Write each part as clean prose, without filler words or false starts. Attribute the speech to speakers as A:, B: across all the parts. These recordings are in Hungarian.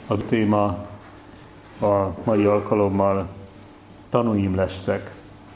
A: A téma a mai alkalommal tanúim lesztek.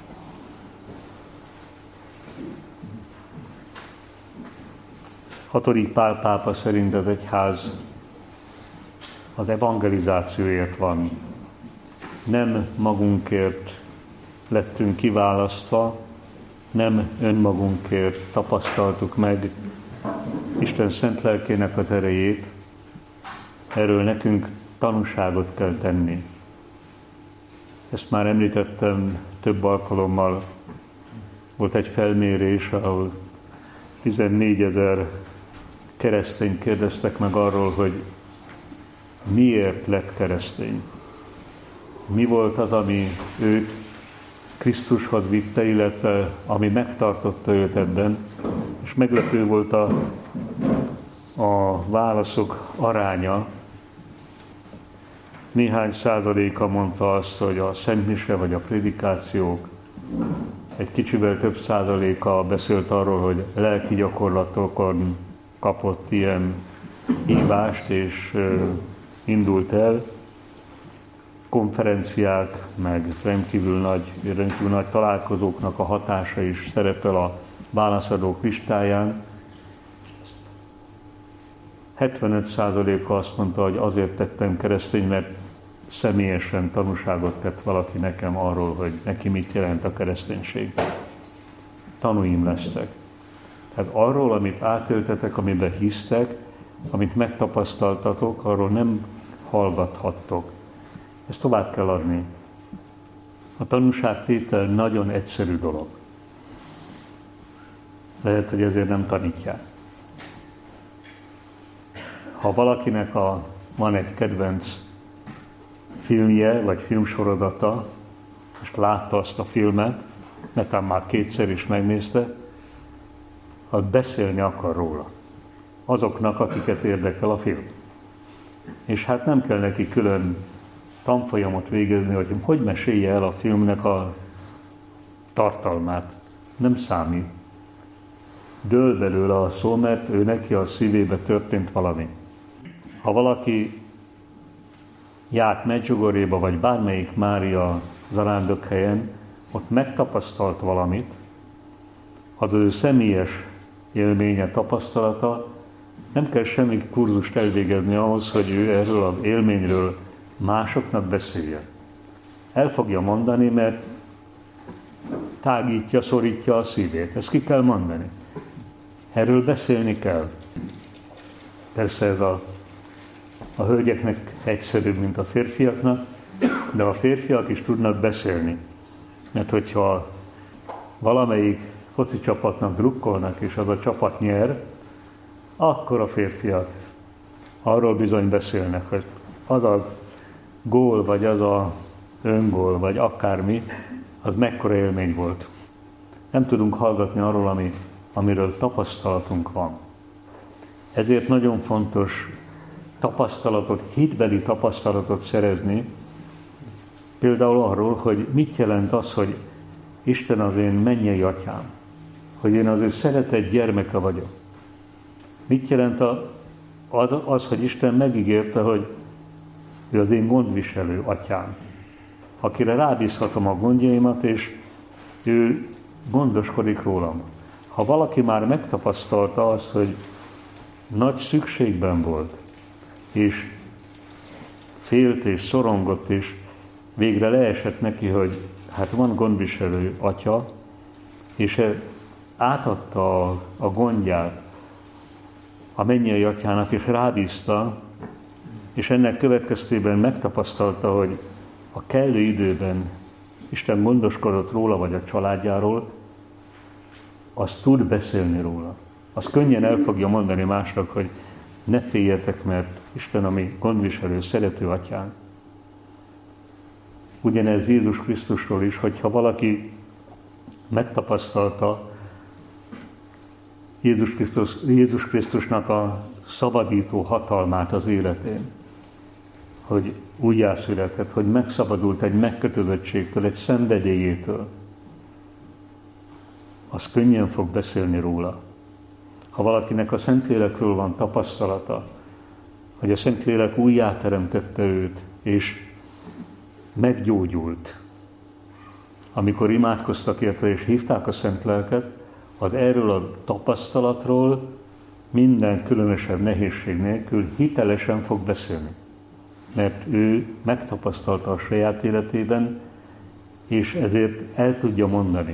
A: Hatodik Pál pápa szerint az egyház az evangelizációért van. Nem magunkért lettünk kiválasztva, nem önmagunkért tapasztaltuk meg Isten szent lelkének az erejét, erről nekünk tanúságot kell tenni. Ezt már említettem több alkalommal. Volt egy felmérés, ahol 14 000 keresztényt kérdeztek meg arról, hogy miért lett keresztény. Mi volt az, ami őt Krisztushoz vitte, illetve ami megtartotta őt ebben, és meglepő volt a válaszok aránya. Néhány százaléka mondta azt, hogy a szentmise vagy a prédikációk, egy kicsivel több százaléka beszélt arról, hogy lelki gyakorlatokon kapott ilyen hívást, és indult el. Konferenciák, meg rendkívül nagy találkozóknak a hatása is szerepel a válaszadók listáján. 75%-a azt mondta, hogy azért tettem keresztény, mert személyesen tanúságot tett valaki nekem arról, hogy neki mit jelent a kereszténység. Tanúim lesztek. Tehát arról, amit átéltetek, amiben hisztek, amit megtapasztaltatok, arról nem hallgathattok. Ezt tovább kell adni. A tanúságtétel nagyon egyszerű dolog. Lehet, hogy ezért nem tanítják. Ha valakinek van egy kedvenc filmje, vagy filmsorozata, és látta azt a filmet, netán már kétszer is megnézte, az beszélni akar róla. Azoknak, akiket érdekel a film. És hát nem kell neki külön tanfolyamot végezni, hogy mesélje el a filmnek a tartalmát. Nem számít. Dől belőle a szó, mert ő neki a szívébe történt valami. Ha valaki járt Medjugorjéba, vagy bármelyik Mária zarándokhelyen, ott megtapasztalt valamit, az ő személyes élménye, tapasztalata, nem kell semmi kurzust elvégezni ahhoz, hogy ő erről az élményről másoknak beszéljen. El fogja mondani, mert tágítja, szorítja a szívét. Ezt ki kell mondani. Erről beszélni kell. Persze ez a hölgyeknek egyszerűbb, mint a férfiaknak, de a férfiak is tudnak beszélni. Mert hogyha valamelyik foci csapatnak drukkolnak, és az a csapat nyer, akkor a férfiak arról bizony beszélnek, hogy az a gól, vagy az a öngól, vagy akármi, az mekkora élmény volt. Nem tudunk hallgatni arról, amiről tapasztalatunk van. Ezért nagyon fontos tapasztalatot, hitbeli tapasztalatot szerezni, például arról, hogy mit jelent az, hogy Isten az én mennyei atyám, hogy én az ő szeretett gyermeke vagyok. Mit jelent az, hogy Isten megígérte, hogy ő az én gondviselő atyám, akire rábízhatom a gondjaimat, és ő gondoskodik rólam. Ha valaki már megtapasztalta azt, hogy nagy szükségben volt, és félt és szorongott, és végre leesett neki, hogy hát van gondviselő atya, és átadta a gondját a mennyei atyának, és rábízta, és ennek következtében megtapasztalta, hogy a kellő időben Isten gondoskodott róla, vagy a családjáról, az tud beszélni róla. Az könnyen el fogja mondani másnak, hogy ne féljetek, mert Isten a mi gondviselő, szerető atyánk. Ugyanez Jézus Krisztusról is, hogyha valaki megtapasztalta Jézus Krisztusnak a szabadító hatalmát az életén, hogy újjászületett, hogy megszabadult egy megkötözöttségtől, egy szenvedélyétől, az könnyen fog beszélni róla. Ha valakinek a Szentlélekről van tapasztalata, hogy a Szentlélek újjáteremtette őt, és meggyógyult. Amikor imádkoztak érte és hívták a Szent Lelket, az erről a tapasztalatról minden különösebb nehézség nélkül hitelesen fog beszélni. Mert ő megtapasztalta a saját életében, és ezért el tudja mondani.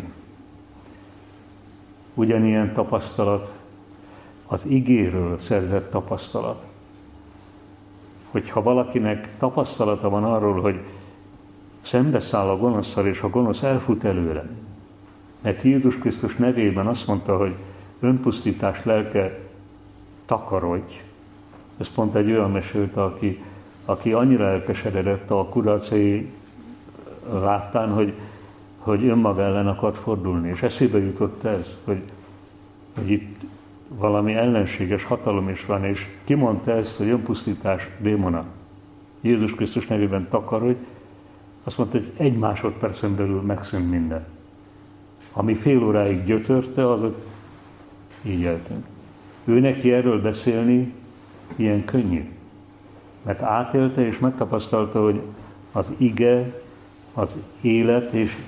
A: Ugyanilyen tapasztalat az igéről szerzett tapasztalat. Hogyha valakinek tapasztalata van arról, hogy szembeszáll a gonoszszal, és a gonosz elfut előle, mert Jézus Krisztus nevében azt mondta, hogy önpusztítás lelke, takarodj. Ez pont egy olyan mesélte, aki annyira elkeseredett a kudarcai láttán, hogy önmaga ellen akart fordulni. És eszébe jutott ez, hogy itt valami ellenséges hatalom is van, és kimondta ezt, hogy önpusztítás démona. Jézus Krisztus nevében takarodj, azt mondta, hogy 1 másodpercen belül megszűnt minden. Ami fél óráig gyötörte, azok így eltűnt. Ő neki erről beszélni ilyen könnyű. Mert átélte és megtapasztalta, hogy az ige, az élet és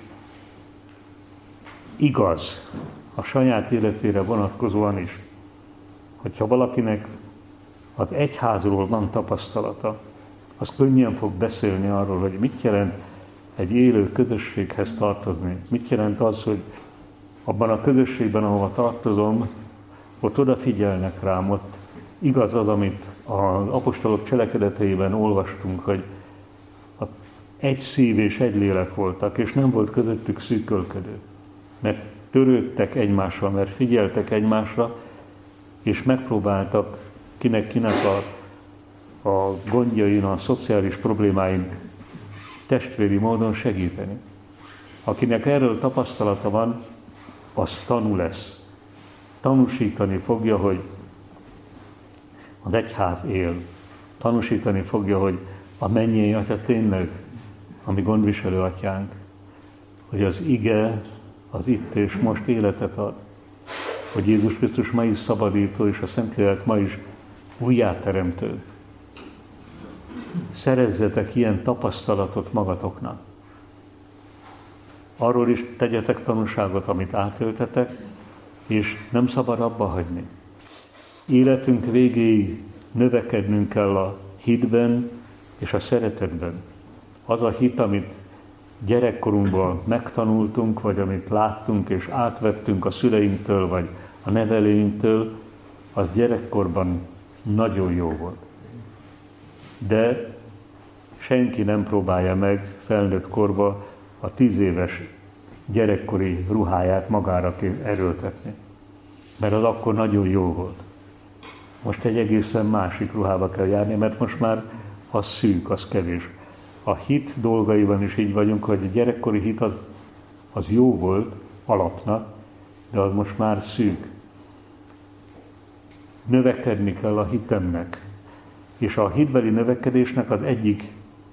A: igaz a saját életére vonatkozóan is. Hogyha valakinek az egyházról van tapasztalata, az könnyen fog beszélni arról, hogy mit jelent egy élő közösséghez tartozni. Mit jelent az, hogy abban a közösségben, ahova tartozom, ott odafigyelnek rám, ott igaz az, amit az apostolok cselekedeteiben olvastunk, hogy egy szív és egy lélek voltak, és nem volt közöttük szűkölködő. Mert törődtek egymással, mert figyeltek egymásra, és megpróbáltak kinek a gondjain, a szociális problémáin testvéri módon segíteni. Akinek erről tapasztalata van, az tanú lesz. Tanúsítani fogja, hogy az egyház él. Tanúsítani fogja, hogy a mennyei Atya tényleg a mi gondviselő atyánk, hogy az ige az itt és most életet ad, hogy Jézus Krisztus ma is szabadító, és a Szentlélek ma is újjáteremtő. Szerezzetek ilyen tapasztalatot magatoknak. Arról is tegyetek tanúságot, amit átéltetek, és nem szabad abba hagyni. Életünk végéig növekednünk kell a hitben és a szeretetben. Az a hit, amit gyerekkorunkban megtanultunk, vagy amit láttunk és átvettünk a szüleinktől, vagy a nevelőinktől, az gyerekkorban nagyon jó volt. De senki nem próbálja meg felnőtt korba a 10 éves gyerekkori ruháját magára erőltetni. Mert az akkor nagyon jó volt. Most egy egészen másik ruhába kell járni, mert most már az szűk, az kevés. A hit dolgaiban is így vagyunk, hogy a gyerekkori hit az jó volt alapnak, de az most már szűk. Növekedni kell a hitemnek. És a hitbeli növekedésnek az egyik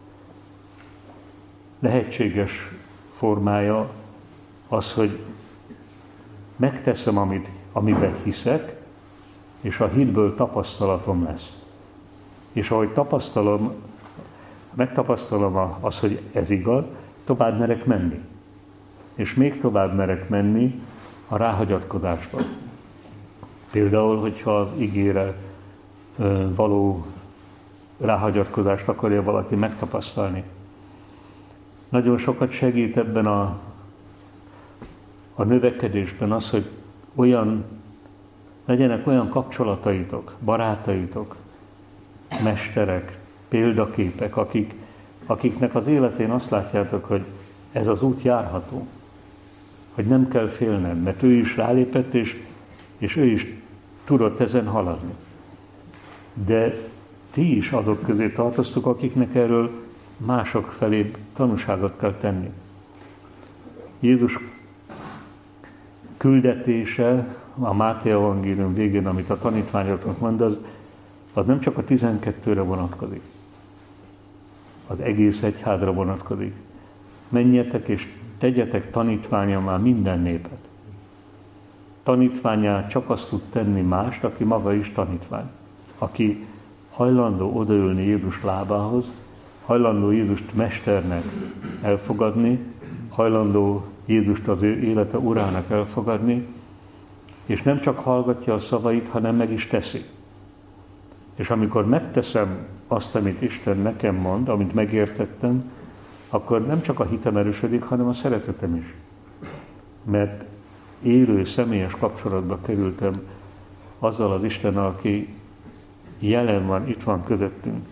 A: lehetséges formája az, hogy megteszem, amiben hiszek, és a hitből tapasztalatom lesz. És ahogy megtapasztalom azt, hogy ez igaz, tovább merek menni. És még tovább merek menni a ráhagyatkozásba. Például, hogyha az igére való ráhagyatkozást akarja valaki megtapasztalni. Nagyon sokat segít ebben a növekedésben az, hogy legyenek olyan kapcsolataitok, barátaitok, mesterek, példaképek, akiknek az életén azt látjátok, hogy ez az út járható, hogy nem kell félned, mert ő is rálépett, és ő is tudott ezen haladni. De ti is azok közé tartoztok, akiknek erről mások felé tanúságot kell tenni. Jézus küldetése a Máté evangélium végén, amit a tanítványoknak mond, az nem csak a 12-re vonatkozik. Az egész egyházra vonatkozik. Menjetek és tegyetek tanítványommá minden népet. Tanítvánnyá csak azt tud tenni mást, aki maga is tanítvány. Aki hajlandó odaülni Jézus lábához, hajlandó Jézust mesternek elfogadni, hajlandó Jézust az ő élete urának elfogadni, és nem csak hallgatja a szavait, hanem meg is teszi. És amikor megteszem azt, amit Isten nekem mond, amit megértettem, akkor nem csak a hitem erősödik, hanem a szeretetem is. Mert élő, személyes kapcsolatba kerültem azzal az Istennel, aki jelen van, itt van közöttünk.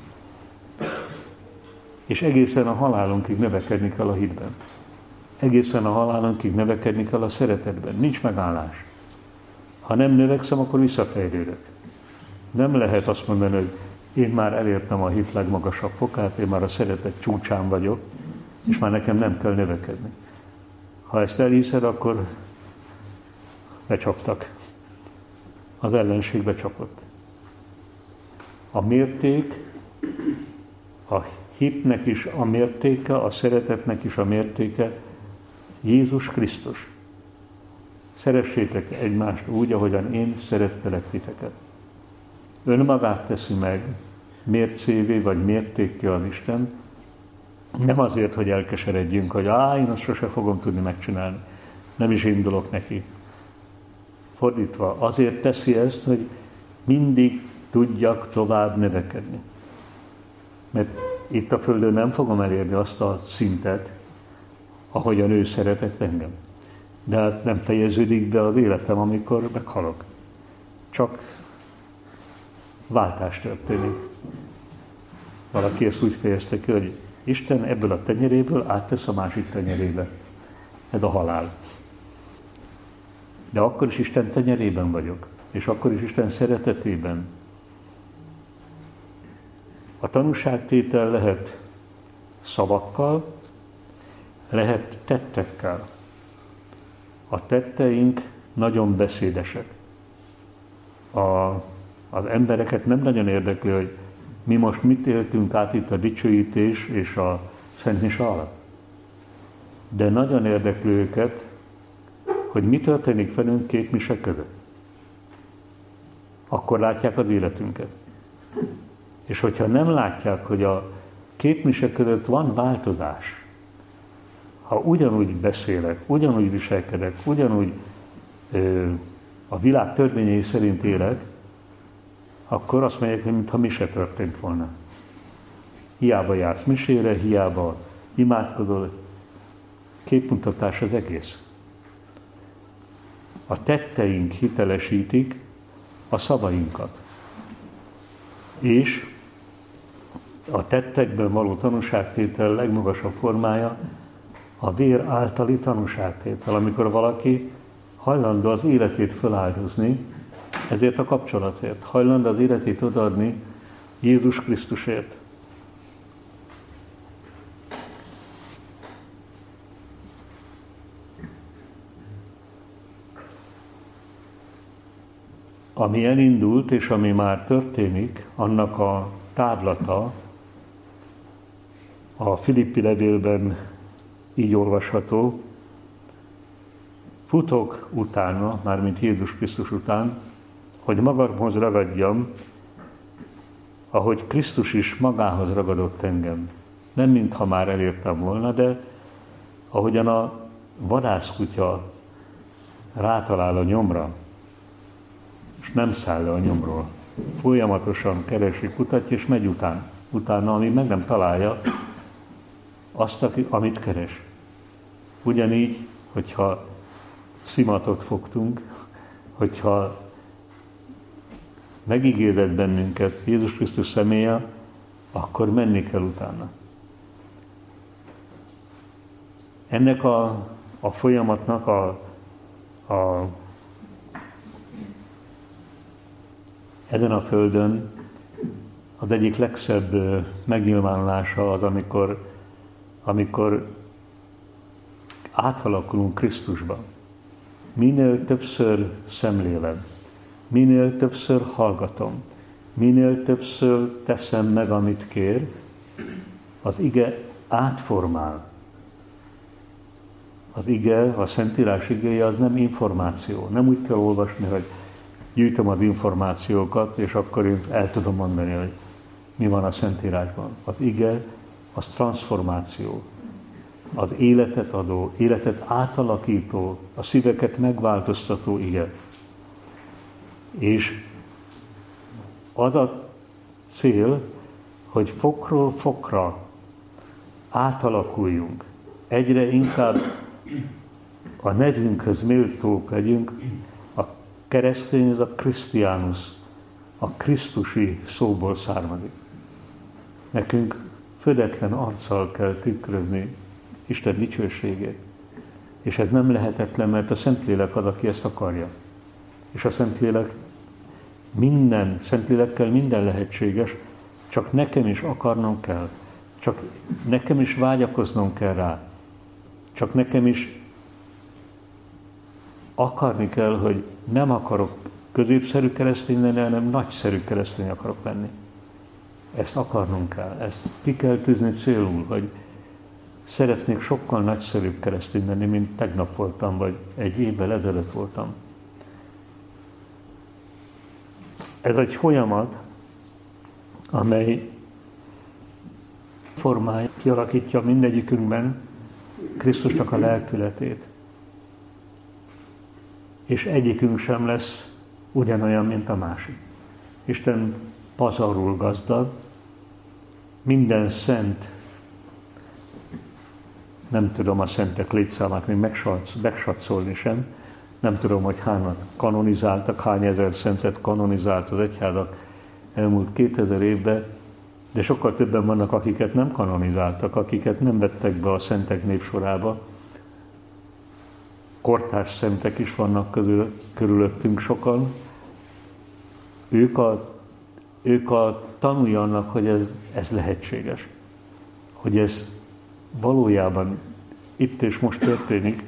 A: És egészen a halálunkig növekedni kell a hitben. Egészen a halálunkig növekedni kell a szeretetben. Nincs megállás. Ha nem növekszem, akkor visszafejlődök. Nem lehet azt mondani, hogy én már elértem a hit legmagasabb fokát, én már a szeretet csúcsán vagyok, és már nekem nem kell növekedni. Ha ezt elhiszed, akkor becsaptak. Az ellenség becsapott. A mérték, a hitnek is a mértéke, a szeretetnek is a mértéke Jézus Krisztus. Szeressétek egymást úgy, ahogyan én szerettelek titeket. Önmagát teszi meg mércévé vagy mértékké az Isten, nem azért, hogy elkeseredjünk, hogy én azt sose fogom tudni megcsinálni, nem is indulok neki. Fordítva, azért teszi ezt, hogy mindig tudjak tovább növekedni. Mert itt a Földön nem fogom elérni azt a szintet, ahogyan ő szeretett engem. De hát nem fejeződik be az életem, amikor meghalok. Csak váltás történik. Valaki ezt úgy fejezte ki, hogy Isten ebből a tenyeréből áttesz a másik tenyerébe. Ez a halál. De akkor is Isten tenyerében vagyok, és akkor is Isten szeretetében. A tanúságtétel lehet szavakkal, lehet tettekkel. A tetteink nagyon beszédesek. Az embereket nem nagyon érdekli, hogy mi most mit éltünk át itt a dicsőítés és a Szent Mise alatt. De nagyon érdekli őket, hogy mi történik velünk két mise között. Akkor látják az életünket. És hogyha nem látják, hogy a két mise között van változás, ha ugyanúgy beszélek, ugyanúgy viselkedek, ugyanúgy a világ törvényei szerint élek, akkor azt mondják, hogy mintha mise történt volna. Hiába jársz misére, hiába imádkozol, képmutatás az egész. A tetteink hitelesítik a szavainkat. És a tettekben való tanúságtétel legmagasabb formája a vér általi tanúságtétel, amikor valaki hajlandó az életét feláldozni, ezért a kapcsolatért, hajlandó az életét odaadni Jézus Krisztusért. Ami elindult, és ami már történik, annak a távlata a Filippi levélben így olvasható: futok utána, mármint Jézus Krisztus után, hogy magamhoz ragadjam, ahogy Krisztus is magához ragadott engem. Nem mintha már elértem volna, de ahogyan a vadászkutya rátalál a nyomra, és nem száll le a nyomról. Folyamatosan keresi, kutatja, és megy utána, amíg meg nem találja azt, amit keres. Ugyanígy, hogyha szimatot fogtunk, hogyha megígéret bennünket Jézus Krisztus személye, akkor menni kell utána. Ennek a folyamatnak ezen a földön az egyik legszebb megnyilvánulása az, amikor átalakulunk Krisztusba. Minél többször szemlélem, minél többször hallgatom, minél többször teszem meg, amit kér, az ige átformál. Az ige, a Szentírás igéje az nem információ. Nem úgy kell olvasni, hogy gyűjtöm az információkat, és akkor én el tudom mondani, hogy mi van a Szentírásban. Az ige, az transformáció. Az életet adó, életet átalakító, a szíveket megváltoztató ige. És az a cél, hogy fokról fokra átalakuljunk. Egyre inkább a nevünkhöz méltók legyünk. A keresztény, ez a Christianus, a Krisztusi szóból származik. Nekünk födetlen arccal kell tükrözni Isten dicsőségét. És ez nem lehetetlen, mert a Szentlélek az, aki ezt akarja. És a Szentlélekkel minden lehetséges, csak nekem is akarnom kell. Csak nekem is vágyakoznom kell rá. Csak nekem is akarni kell, hogy nem akarok középszerű keresztény lenni, hanem nagyszerű keresztény akarok lenni. Ezt akarnunk kell. Ezt ki kell tűzni célul, hogy szeretnék sokkal nagyszerűbb keresztény lenni, mint tegnap voltam, vagy egy évvel ezelőtt voltam. Ez egy folyamat, amely formája kialakítja mindegyikünkben Krisztusnak a lelkületét. És egyikünk sem lesz ugyanolyan, mint a másik. Isten pazarul gazdag, minden szent, nem tudom a szentek létszámát még megsatszolni sem, nem tudom, hogy hányan kanonizáltak, hány ezer szentet kanonizált az egyházak elmúlt 2000 évben, de sokkal többen vannak, akiket nem kanonizáltak, akiket nem vettek be a szentek névsorába. Kortárs szentek is vannak körülöttünk sokan. Ők a tanulja annak, hogy ez lehetséges. Hogy ez valójában itt és most történik,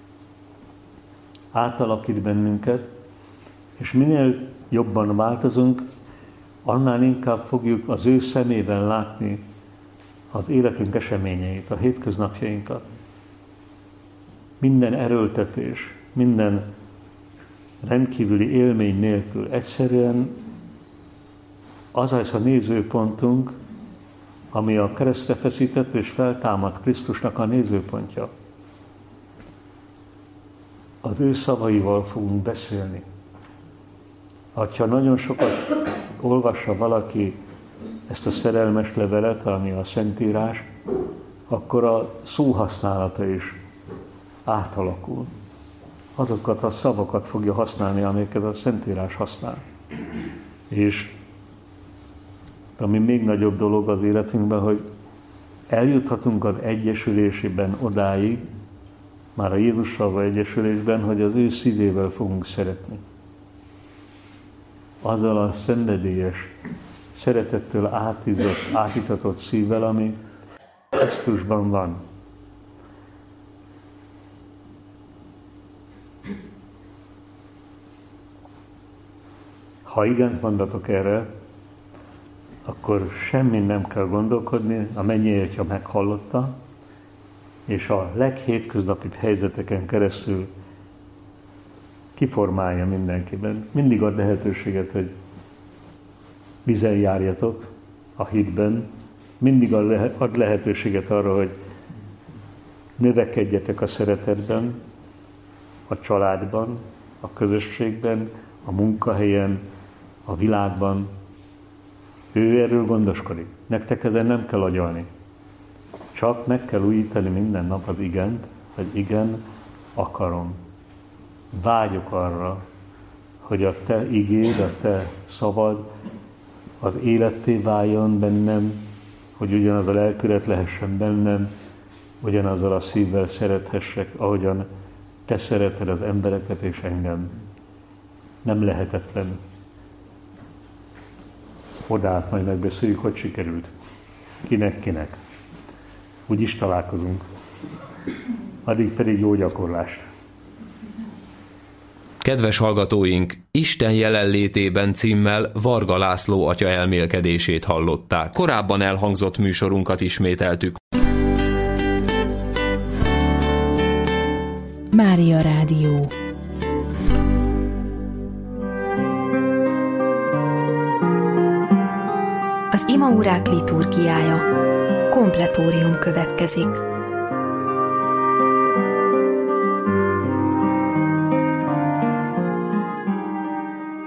A: átalakít bennünket, és minél jobban változunk, annál inkább fogjuk az ő szemében látni az életünk eseményeit, a hétköznapjainkat. Minden erőltetés, minden rendkívüli élmény nélkül egyszerűen az a nézőpontunk, ami a keresztre feszített és feltámadt Krisztusnak a nézőpontja. Az ő szavaival fogunk beszélni. Ha nagyon sokat olvassa valaki ezt a szerelmes levelet, ami a Szentírás, akkor a szóhasználata is átalakul. Azokat a szavakat fogja használni, amiket a Szentírás használ. És ami még nagyobb dolog az életünkben, hogy eljuthatunk az egyesülésében odáig, már a Jézussal való egyesülésben, hogy az ő szívével fogunk szeretni. Azzal a szenvedélyes, szeretettől átítatott szívvel, ami Krisztusban van. Ha igent mondatok erre, akkor semmin nem kell gondolkodni, a mennyi atya meghallotta, és a leghétköznapibb helyzeteken keresztül kiformálja mindenkiben. Mindig ad lehetőséget, hogy vizen járjatok a hitben, mindig ad lehetőséget arra, hogy növekedjetek a szeretetben, a családban, a közösségben, a munkahelyen, a világban. Ő erről gondoskodik. Nektek ezen nem kell agyalni. Csak meg kell újítani minden nap az igent, hogy igen, akarom. Vágyok arra, hogy a te igéd, a te szavad az életté váljon bennem, hogy ugyanaz a lelkület lehessen bennem, ugyanazzal a szívvel szerethessek, ahogyan te szereted az embereket és engem. Nem lehetetlen. Odát majd megbeszéljük, hogy sikerült. Kinek. Úgyis találkozunk. Addig pedig jó gyakorlást.
B: Kedves hallgatóink, Isten jelenlétében címmel Varga László atya elmélkedését hallották. Korábban elhangzott műsorunkat ismételtük.
C: Mária Rádió. Az Imaórák liturgiája. Kompletórium következik.